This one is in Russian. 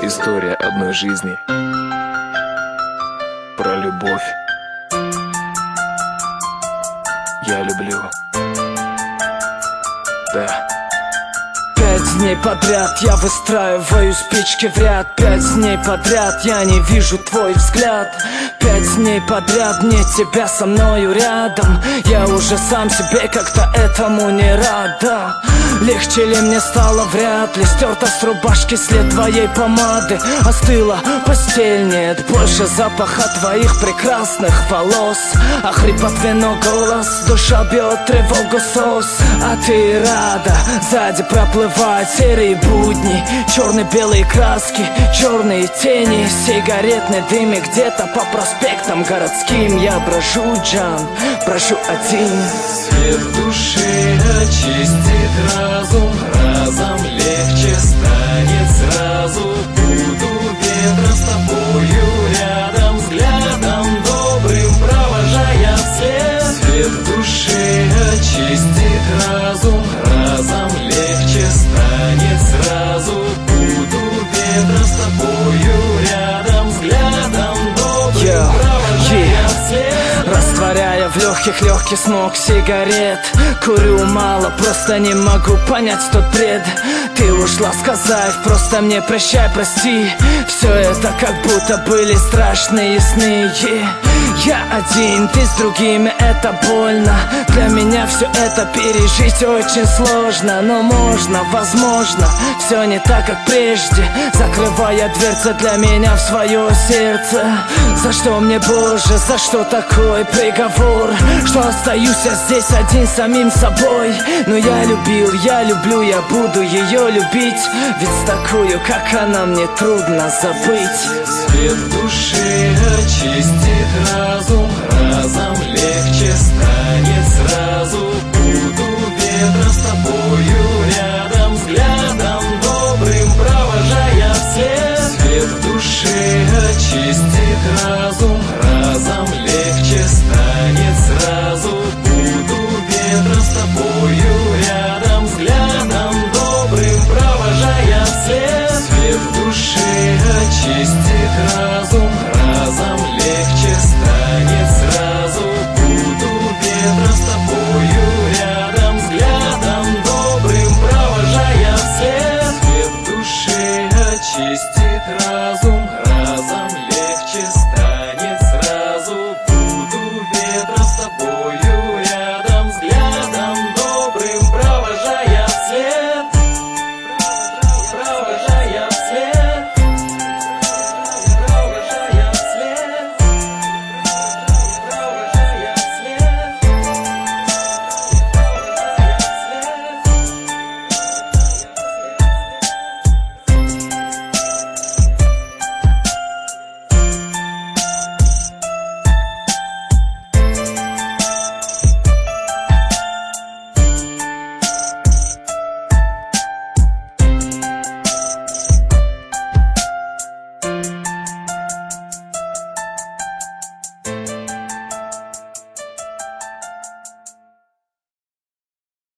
История одной жизни. Про любовь. Я люблю. Да. 5 дней подряд я выстраиваю спички в ряд. 5 дней подряд я не вижу твой взгляд. 5 дней подряд нет тебя со мною рядом. Я уже сам себе как-то этому не рад, да. Легче ли мне стало? Вряд ли. Стерта с рубашки след твоей помады. Остыла постель, нет больше запаха твоих прекрасных волос. А хрипотвенно голос, душа бьет тревогу сос. А ты рада, сзади проплывают серые будни, черно-белые краски, черные тени, сигаретный дым, и где-то по проспектам городским я брожу, Джан, брожу один. Свет в душе очистит разум, разом легче станет сразу. Буду ветром с тобою рядом, взглядом добрым провожая вслед. Свет в душе очистит разум, разом легче станет сразу. Буду ветром с тобою рядом, взглядом добрым провожая вслед. Растворяя в легких легкий смог сигарет. Курю мало, просто не могу понять тот бред. Ты ушла, сказав просто мне прощай, прости. Все это как будто были страшные сны. Я один, ты с другими, это больно. Для меня все это пережить очень сложно. Но можно, возможно, все не так, как прежде. Закрывая дверца для меня в свое сердце. За что мне, Боже, за что такой приговор? Что остаюсь я здесь один самим собой. Но я любил, я люблю, я буду ее любить. Ведь с такую, как она, мне трудно забыть. Свет в душе очистит разум, разом легче станет сразу. Буду ветром с тобою